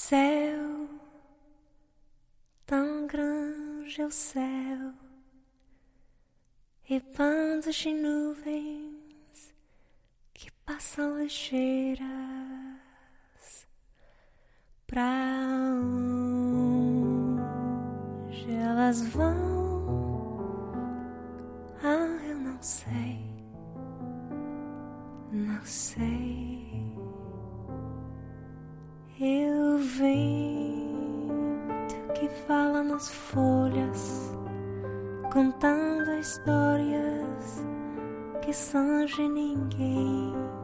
Céu, tão grande é o céu, e bandas de nuvens que passam ligeiras. Pra onde elas vão? Ah, eu não sei, não sei. E o vento que fala nas folhas, contando histórias que são de ninguém.